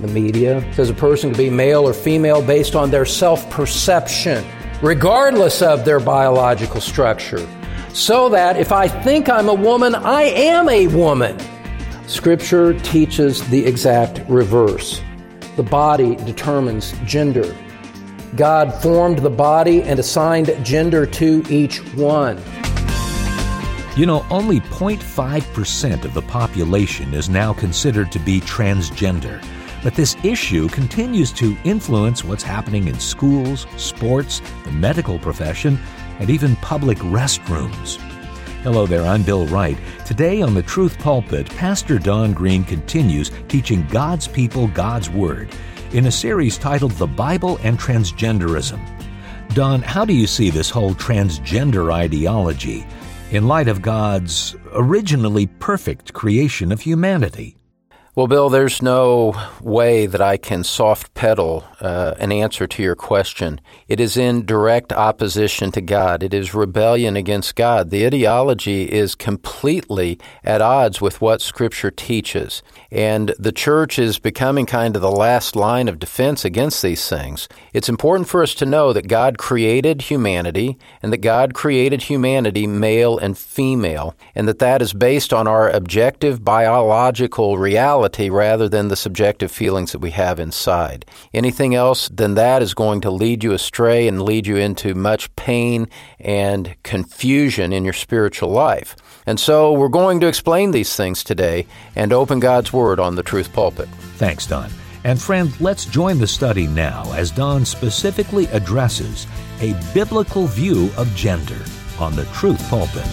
The media says a person can be male or female based on their self-perception, regardless of their biological structure. So that if I think I'm a woman, I am a woman. Scripture teaches the exact reverse. The body determines gender. God formed the body and assigned gender to each one. You know, only 0.5% of the population is now considered to be transgender. But this issue continues to influence what's happening in schools, sports, the medical profession, and even public restrooms. Hello there, I'm Bill Wright. Today on The Truth Pulpit, Pastor Don Green continues teaching God's people God's Word in a series titled The Bible and Transgenderism. Don, how do you see this whole transgender ideology in light of God's originally perfect creation of humanity? Well, Bill, there's no way that I can soft pedal an answer to your question. It is in direct opposition to God. It is rebellion against God. The ideology is completely at odds with what Scripture teaches. And the church is becoming kind of the last line of defense against these things. It's important for us to know that God created humanity, and that God created humanity male and female, and that is based on our objective biological reality rather than the subjective feelings that we have inside. Anything else than that is going to lead you astray and lead you into much pain and confusion in your spiritual life. And so we're going to explain these things today and open God's Word on the Truth Pulpit. Thanks, Don. And friend, let's join the study now as Don specifically addresses a biblical view of gender on the Truth Pulpit.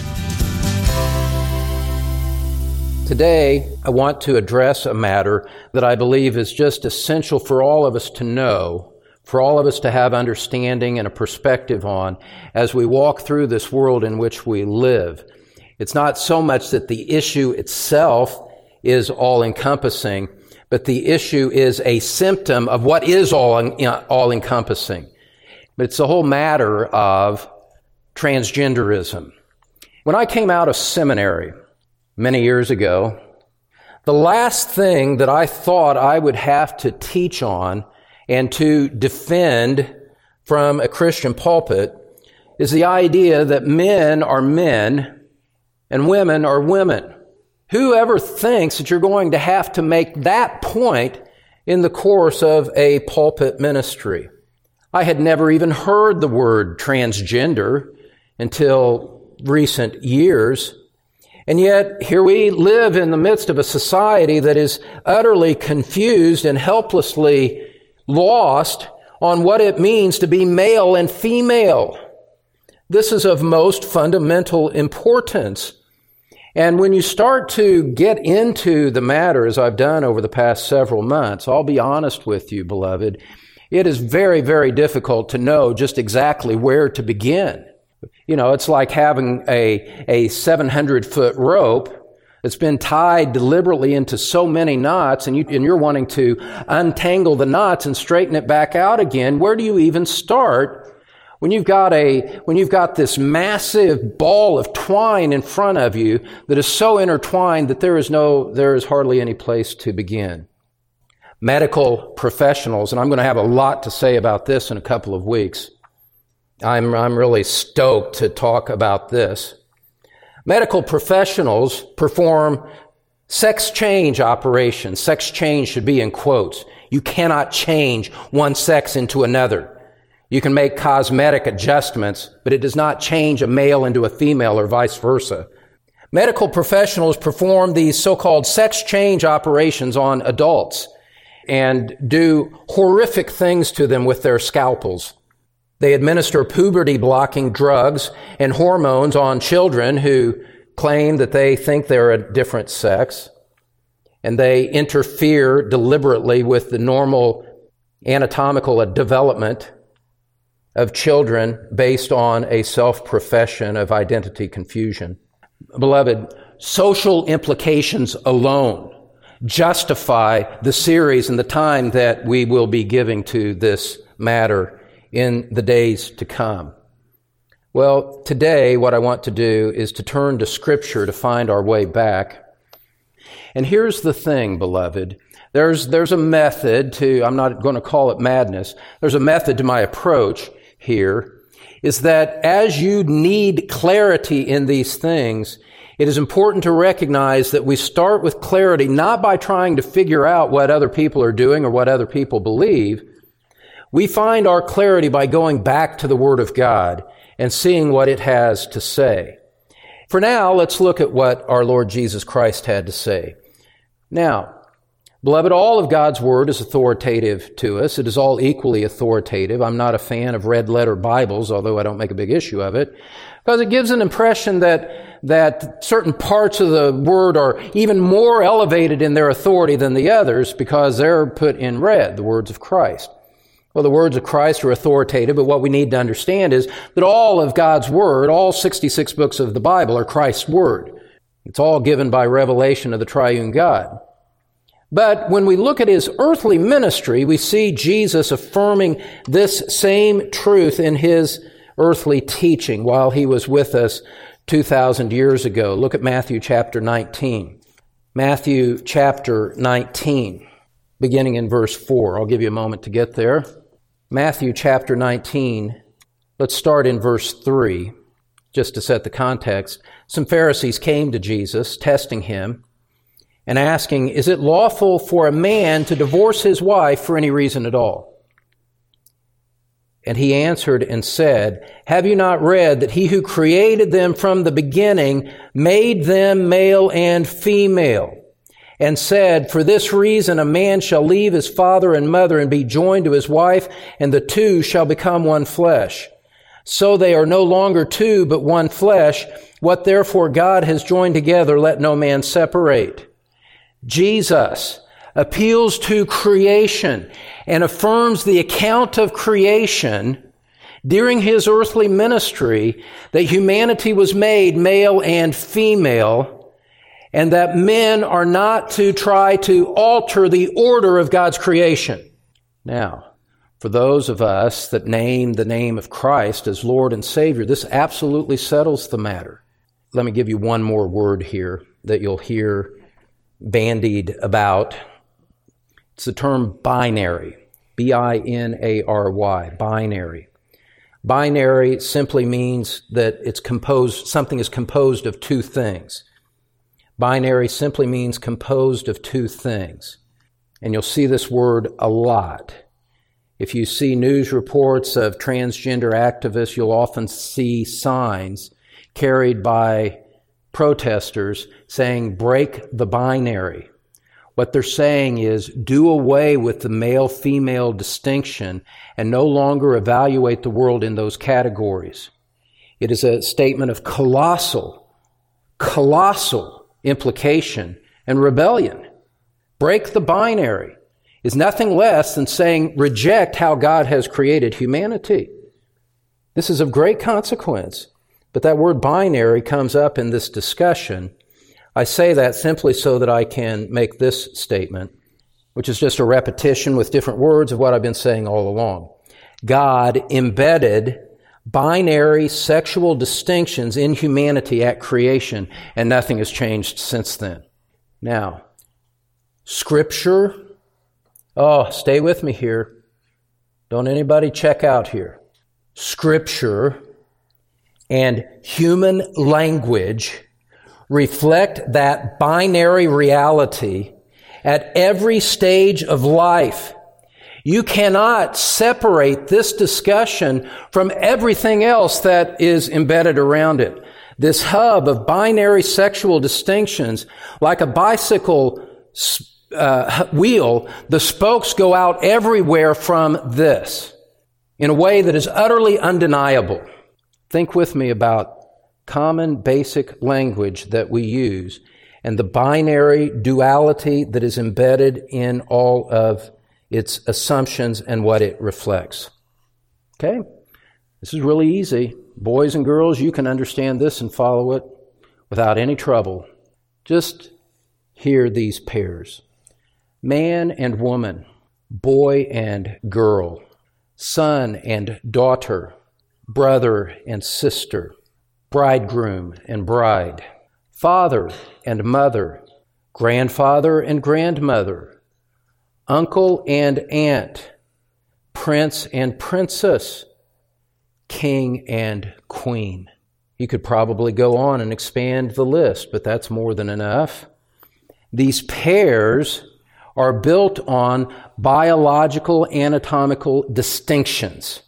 Today, I want to address a matter that I believe is just essential for all of us to know, for all of us to have understanding and a perspective on as we walk through this world in which we live. It's not so much that the issue itself is all-encompassing, but the issue is a symptom of what is all-encompassing. But it's the whole matter of transgenderism. When I came out of seminary many years ago, the last thing that I thought I would have to teach on and to defend from a Christian pulpit is the idea that men are men and women are women. Whoever thinks that you're going to have to make that point in the course of a pulpit ministry? I had never even heard the word transgender until recent years. And yet, here we live in the midst of a society that is utterly confused and helplessly lost on what it means to be male and female. This is of most fundamental importance. And when you start to get into the matter, as I've done over the past several months, I'll be honest with you, beloved, it is very, very difficult to know just exactly where to begin. You know, it's like having a 700-foot rope that's been tied deliberately into so many knots, and you're wanting to untangle the knots and straighten it back out again. Where do you even start when you've got this massive ball of twine in front of you that is so intertwined that there is hardly any place to begin? Medical professionals, and I'm going to have a lot to say about this in a couple of weeks. I'm really stoked to talk about this. Medical professionals perform sex change operations. Sex change should be in quotes. You cannot change one sex into another. You can make cosmetic adjustments, but it does not change a male into a female or vice versa. Medical professionals perform these so-called sex change operations on adults and do horrific things to them with their scalpels. They administer puberty-blocking drugs and hormones on children who claim that they think they're a different sex, and they interfere deliberately with the normal anatomical development of children based on a self-profession of identity confusion. Beloved, social implications alone justify the series and the time that we will be giving to this matter in the days to come. Well, today what I want to do is to turn to Scripture to find our way back. And here's the thing, beloved. There's a method to, I'm not going to call it madness, there's a method to my approach here, is that as you need clarity in these things, it is important to recognize that we start with clarity not by trying to figure out what other people are doing or what other people believe. We find our clarity by going back to the Word of God and seeing what it has to say. For now, let's look at what our Lord Jesus Christ had to say. Now, beloved, all of God's Word is authoritative to us. It is all equally authoritative. I'm not a fan of red-letter Bibles, although I don't make a big issue of it, because it gives an impression that certain parts of the Word are even more elevated in their authority than the others because they're put in red, the words of Christ. Well, the words of Christ are authoritative, but what we need to understand is that all of God's Word, all 66 books of the Bible, are Christ's Word. It's all given by revelation of the triune God. But when we look at His earthly ministry, we see Jesus affirming this same truth in His earthly teaching while He was with us 2,000 years ago. Look at Matthew chapter 19. Matthew chapter 19, beginning in verse 4. I'll give you a moment to get there. Matthew chapter 19, let's start in verse 3, just to set the context. Some Pharisees came to Jesus, testing Him, and asking, "Is it lawful for a man to divorce his wife for any reason at all?" And He answered and said, "Have you not read that He who created them from the beginning made them male and female? And said, for this reason a man shall leave his father and mother and be joined to his wife, and the two shall become one flesh. So they are no longer two, but one flesh. What therefore God has joined together, let no man separate." Jesus appeals to creation and affirms the account of creation during His earthly ministry that humanity was made male and female, and that men are not to try to alter the order of God's creation. Now, for those of us that name the name of Christ as Lord and Savior, this absolutely settles the matter. Let me give you one more word here that you'll hear bandied about. It's the term binary, B-I-N-A-R-Y, binary. Binary simply means that something is composed of two things. Binary simply means composed of two things. And you'll see this word a lot. If you see news reports of transgender activists, you'll often see signs carried by protesters saying, "Break the binary." What they're saying is, do away with the male-female distinction and no longer evaluate the world in those categories. It is a statement of colossal implication and rebellion. Break the binary is nothing less than saying reject how God has created humanity. This is of great consequence, but that word binary comes up in this discussion. I say that simply so that I can make this statement, which is just a repetition with different words of what I've been saying all along. God embedded binary sexual distinctions in humanity at creation, and nothing has changed since then. Now, Scripture, stay with me here. Don't anybody check out here. Scripture and human language reflect that binary reality at every stage of life. You cannot separate this discussion from everything else that is embedded around it. This hub of binary sexual distinctions, like a bicycle wheel, the spokes go out everywhere from this in a way that is utterly undeniable. Think with me about common basic language that we use and the binary duality that is embedded in all of its assumptions and what it reflects. Okay? This is really easy. Boys and girls, you can understand this and follow it without any trouble. Just hear these pairs. Man and woman, boy and girl, son and daughter, brother and sister, bridegroom and bride, father and mother, grandfather and grandmother, uncle and aunt, prince and princess, king and queen. You could probably go on and expand the list, but that's more than enough. These pairs are built on biological anatomical distinctions.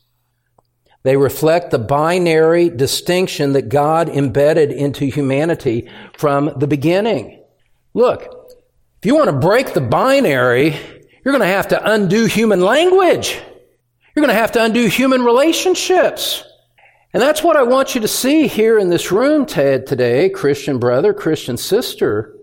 They reflect the binary distinction that God embedded into humanity from the beginning. Look, if you want to break the binary, you're going to have to undo human language. You're going to have to undo human relationships. And that's what I want you to see here in this room today, Christian brother, Christian sister,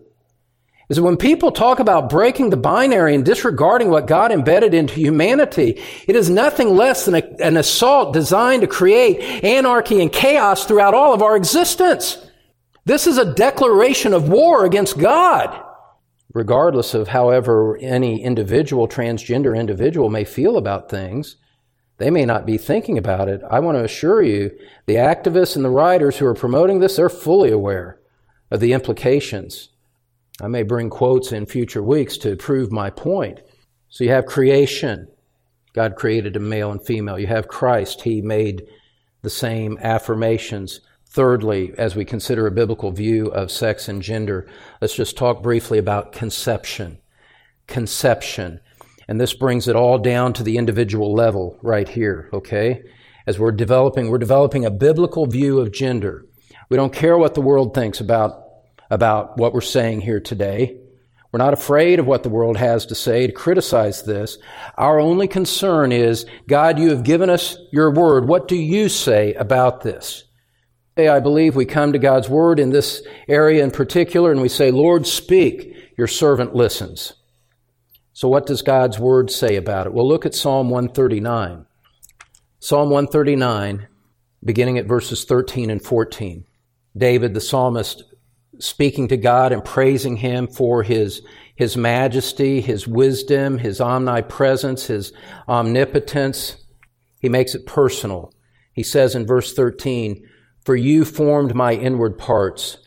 is that when people talk about breaking the binary and disregarding what God embedded into humanity, it is nothing less than an assault designed to create anarchy and chaos throughout all of our existence. This is a declaration of war against God. Regardless of however any individual, transgender individual may feel about things, they may not be thinking about it. I want to assure you, the activists and the writers who are promoting this, they're fully aware of the implications. I may bring quotes in future weeks to prove my point. So you have creation. God created a male and female. You have Christ. He made the same affirmations. Thirdly, as we consider a biblical view of sex and gender, let's just talk briefly about conception. Conception. And this brings it all down to the individual level right here, okay? As we're developing a biblical view of gender. We don't care what the world thinks about what we're saying here today. We're not afraid of what the world has to say to criticize this. Our only concern is, God, you have given us your word. What do you say about this? I believe we come to God's word in this area in particular and we say, Lord, speak. Your servant listens. So what does God's word say about it? Well, look at Psalm 139. Psalm 139, beginning at verses 13 and 14. David, the psalmist, speaking to God and praising Him for His majesty, His wisdom, His omnipresence, His omnipotence. He makes it personal. He says in verse 13, "For you formed my inward parts.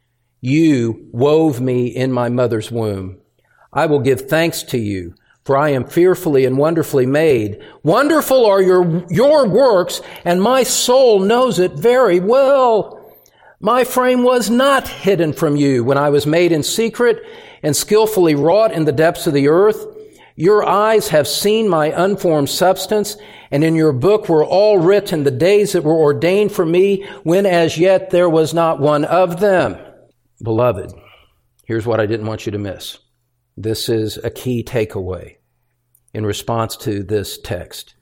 You wove me in my mother's womb. I will give thanks to you, for I am fearfully and wonderfully made. Wonderful are your works, and my soul knows it very well. My frame was not hidden from you when I was made in secret and skillfully wrought in the depths of the earth. Your eyes have seen my unformed substance, and in your book were all written the days that were ordained for me, when as yet there was not one of them." Beloved, here's what I didn't want you to miss. This is a key takeaway in response to this text.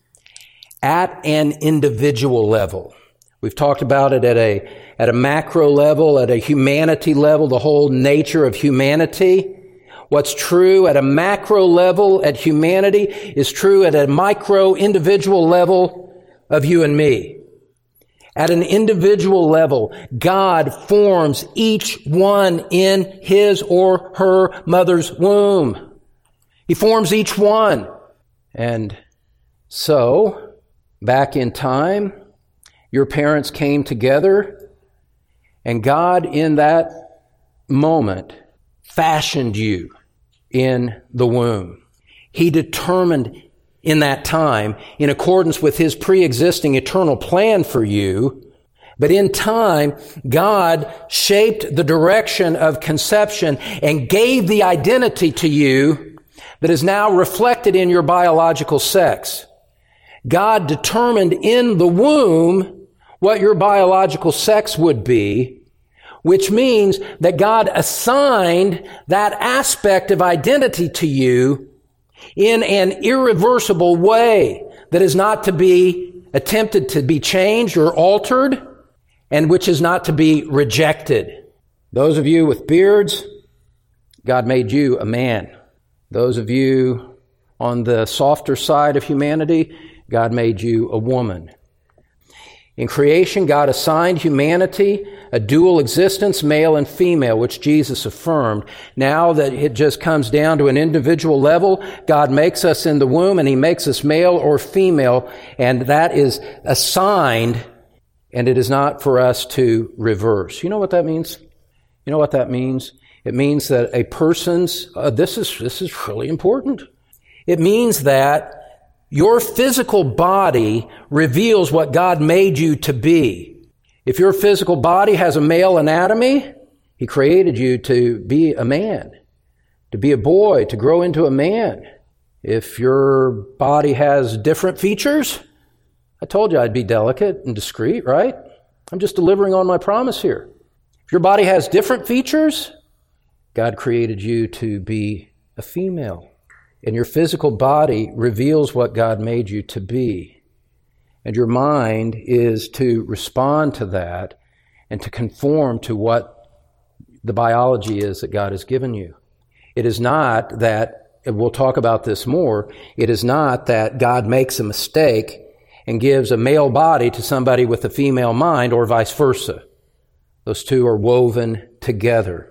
At an individual level, we've talked about it at a macro level, at a humanity level, the whole nature of humanity. What's true at a macro level at humanity is true at a micro individual level of you and me. At an individual level, God forms each one in his or her mother's womb. He forms each one. And so, back in time, your parents came together, and God in that moment fashioned you in the womb. He determined in that time, in accordance with His pre-existing eternal plan for you, but in time, God shaped the direction of conception and gave the identity to you that is now reflected in your biological sex. God determined in the womb what your biological sex would be, which means that God assigned that aspect of identity to you in an irreversible way that is not to be attempted to be changed or altered, and which is not to be rejected. Those of you with beards, God made you a man. Those of you on the softer side of humanity, God made you a woman. In creation, God assigned humanity a dual existence, male and female, which Jesus affirmed. Now that it just comes down to an individual level, God makes us in the womb and He makes us male or female, and that is assigned, and it is not for us to reverse. You know what that means? You know what that means? It means that a person's, this is really important. It means that your physical body reveals what God made you to be. If your physical body has a male anatomy, He created you to be a man, to be a boy, to grow into a man. If your body has different features, I told you I'd be delicate and discreet, right? I'm just delivering on my promise here. If your body has different features, God created you to be a female. And your physical body reveals what God made you to be. And your mind is to respond to that and to conform to what the biology is that God has given you. It is not that, and we'll talk about this more, it is not that God makes a mistake and gives a male body to somebody with a female mind or vice versa. Those two are woven together.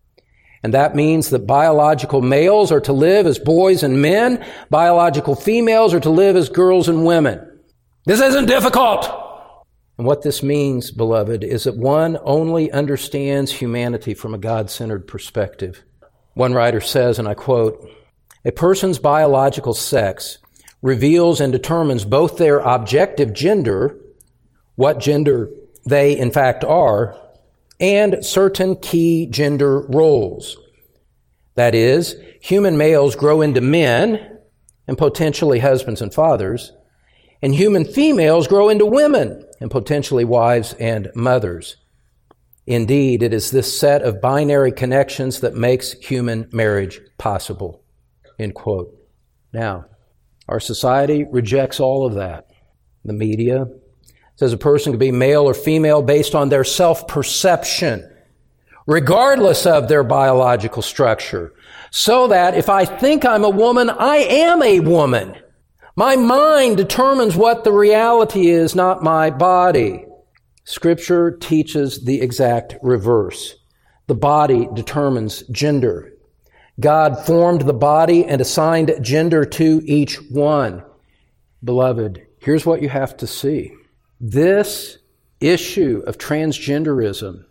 And that means that biological males are to live as boys and men. Biological females are to live as girls and women. This isn't difficult. And what this means, beloved, is that one only understands humanity from a God-centered perspective. One writer says, and I quote, "A person's biological sex reveals and determines both their objective gender, what gender they in fact are, and certain key gender roles. That is, human males grow into men and potentially husbands and fathers, and human females grow into women and potentially wives and mothers. Indeed, it is this set of binary connections that makes human marriage possible." End quote. Now, our society rejects all of that. The media says a person can be male or female based on their self-perception, regardless of their biological structure. So that if I think I'm a woman, I am a woman. My mind determines what the reality is, not my body. Scripture teaches the exact reverse. The body determines gender. God formed the body and assigned gender to each one. Beloved, here's what you have to see. This issue of transgenderism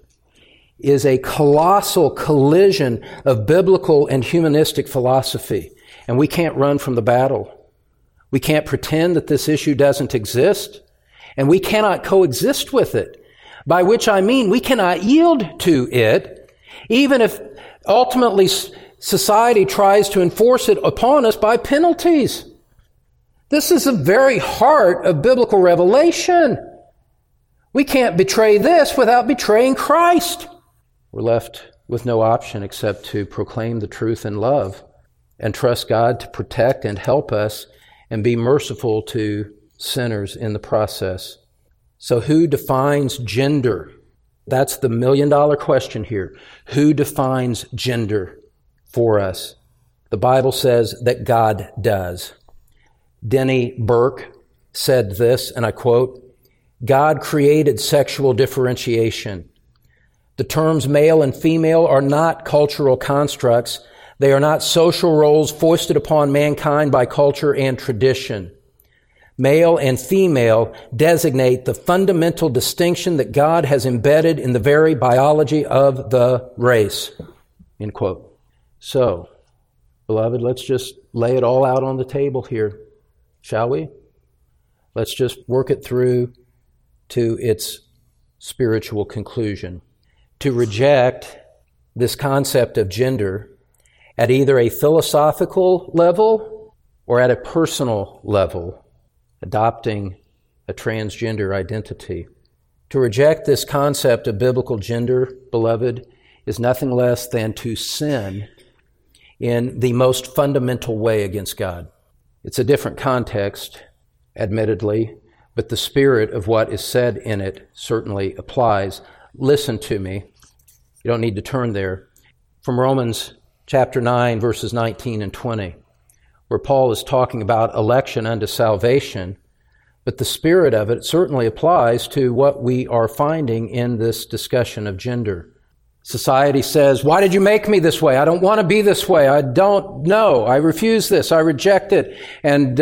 is a colossal collision of biblical and humanistic philosophy, and we can't run from the battle. We can't pretend that this issue doesn't exist, and we cannot coexist with it, by which I mean we cannot yield to it, even if ultimately society tries to enforce it upon us by penalties. This is the very heart of biblical revelation. We can't betray this without betraying Christ. We're left with no option except to proclaim the truth in love and trust God to protect and help us and be merciful to sinners in the process. So who defines gender? That's the million-dollar question here. Who defines gender for us? The Bible says that God does. Denny Burke said this, and I quote, "God created sexual differentiation. The terms male and female are not cultural constructs. They are not social roles foisted upon mankind by culture and tradition. Male and female designate the fundamental distinction that God has embedded in the very biology of the race." End quote. So, beloved, let's just lay it all out on the table here, shall we? Let's just work it through to its spiritual conclusion. To reject this concept of gender at either a philosophical level or at a personal level, adopting a transgender identity. To reject this concept of biblical gender, beloved, is nothing less than to sin in the most fundamental way against God. It's a different context, admittedly, but the spirit of what is said in it certainly applies. Listen to me. You don't need to turn there. From Romans chapter 9, verses 19 and 20, where Paul is talking about election unto salvation, but the spirit of it certainly applies to what we are finding in this discussion of gender. Society says, "Why did you make me this way? I don't want to be this way. I don't know. I refuse this. I reject it. And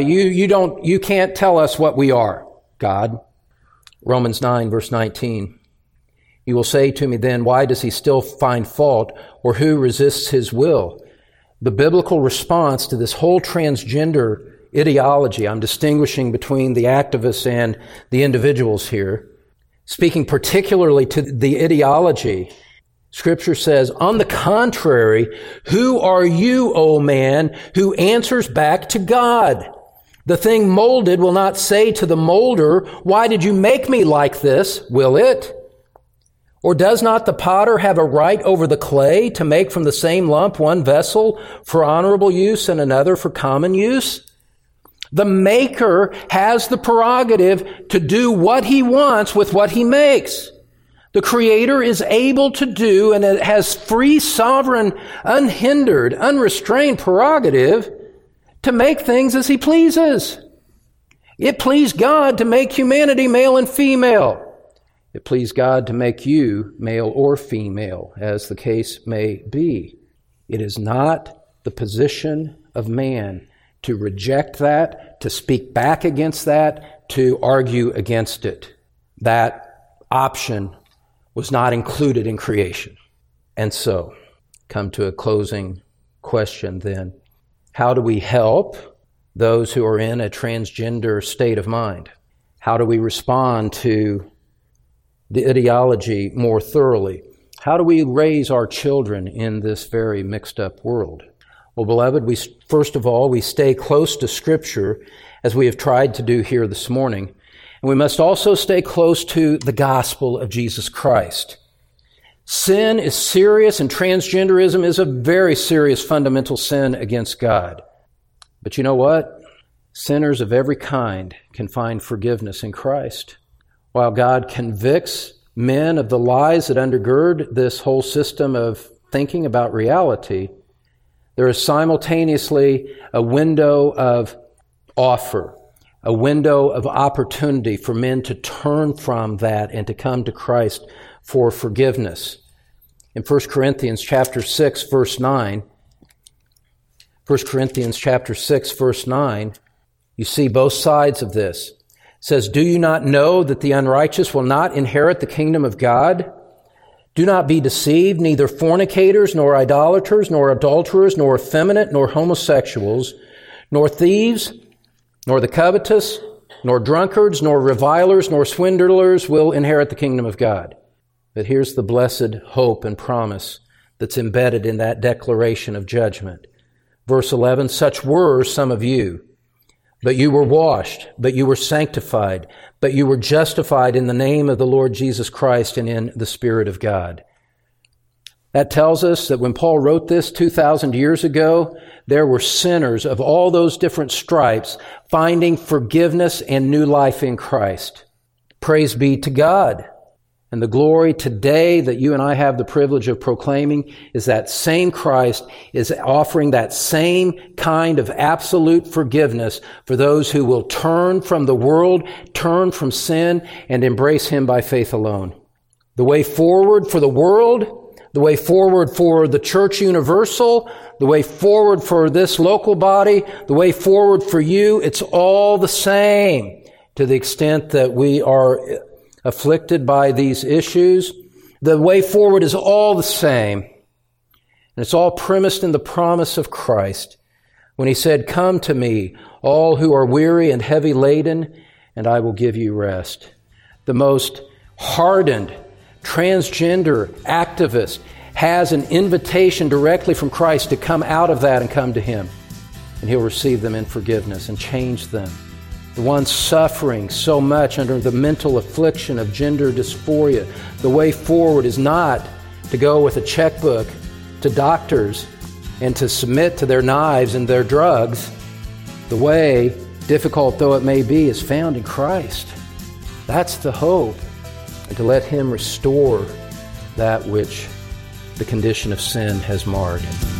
you can't tell us what we are, God." Romans 9, verse 19. "You will say to me then, why does he still find fault, or who resists his will? the biblical response to this whole transgender ideology. I'm distinguishing between the activists and the individuals here. Speaking particularly to the ideology, Scripture says, on the contrary, who are you, O man, who answers back to God? The thing molded will not say to the molder, why did you make me like this? Will it? Or does not the potter have a right over the clay to make from the same lump one vessel for honorable use and another for common use? The maker has the prerogative to do what he wants with what he makes. The Creator is able to do, and it has free, sovereign, unhindered, unrestrained prerogative to make things as he pleases. It pleased God to make humanity male and female. It pleased God to make you male or female, as the case may be. It is not the position of man to reject that, to speak back against that, to argue against it. That option was not included in creation. And so, come to a closing question then. How do we help those who are in a transgender state of mind? How do we respond to the ideology more thoroughly? How do we raise our children in this very mixed up world? Well, beloved, first of all, we stay close to Scripture, as we have tried to do here this morning. And we must also stay close to the gospel of Jesus Christ. Sin is serious, and transgenderism is a very serious fundamental sin against God. But you know what? Sinners of every kind can find forgiveness in Christ. While God convicts men of the lies that undergird this whole system of thinking about reality, there is simultaneously a window of offer, a window of opportunity for men to turn from that and to come to Christ for forgiveness. In 1 Corinthians chapter 6, verse 9, 1 Corinthians chapter 6, verse 9, you see both sides of this. It says, do you not know that the unrighteous will not inherit the kingdom of God? Do not be deceived, neither fornicators, nor idolaters, nor adulterers, nor effeminate, nor homosexuals, nor thieves, nor the covetous, nor drunkards, nor revilers, nor swindlers will inherit the kingdom of God. But here's the blessed hope and promise that's embedded in that declaration of judgment. Verse 11, such were some of you, but you were washed, but you were sanctified, but you were justified in the name of the Lord Jesus Christ and in the Spirit of God. That tells us that when Paul wrote this 2,000 years ago, there were sinners of all those different stripes finding forgiveness and new life in Christ. Praise be to God. And the glory today that you and I have the privilege of proclaiming is that same Christ is offering that same kind of absolute forgiveness for those who will turn from the world, turn from sin, and embrace Him by faith alone. The way forward for the world, the way forward for the church universal, the way forward for this local body, the way forward for you, it's all the same to the extent that we are afflicted by these issues. The way forward is all the same. And it's all premised in the promise of Christ when He said, come to me, all who are weary and heavy laden, and I will give you rest. The most hardened transgender activist has an invitation directly from Christ to come out of that and come to Him. And He'll receive them in forgiveness and change them. The one suffering so much under the mental affliction of gender dysphoria, the way forward is not to go with a checkbook to doctors and to submit to their knives and their drugs. The way, difficult though it may be, is found in Christ. That's the hope. And to let Him restore that which the condition of sin has marred.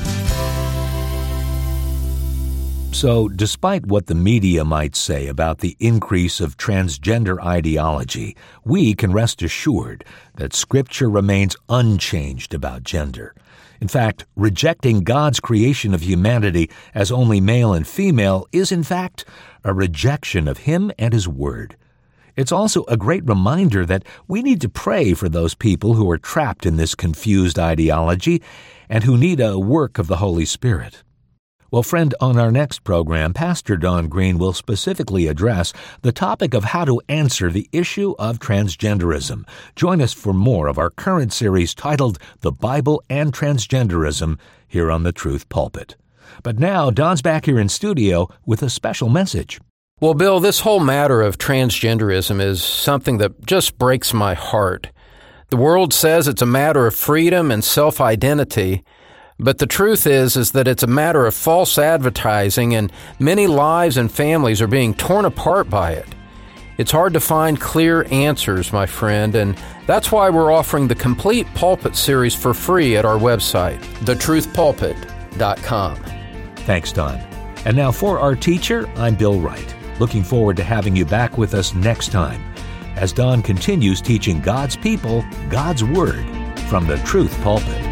So, despite what the media might say about the increase of transgender ideology, we can rest assured that Scripture remains unchanged about gender. In fact, rejecting God's creation of humanity as only male and female is, in fact, a rejection of Him and His Word. It's also a great reminder that we need to pray for those people who are trapped in this confused ideology and who need a work of the Holy Spirit. Well, friend, on our next program, Pastor Don Green will specifically address the topic of how to answer the issue of transgenderism. Join us for more of our current series titled The Bible and Transgenderism here on the Truth Pulpit. But now, Don's back here in studio with a special message. Well, Bill, this whole matter of transgenderism is something that just breaks my heart. The world says it's a matter of freedom and self-identity, but the truth is that it's a matter of false advertising, and many lives and families are being torn apart by it. It's hard to find clear answers, my friend, and that's why we're offering the complete Pulpit series for free at our website, thetruthpulpit.com. Thanks, Don. And now for our teacher, I'm Bill Wright. Looking forward to having you back with us next time as Don continues teaching God's people God's Word from the Truth Pulpit.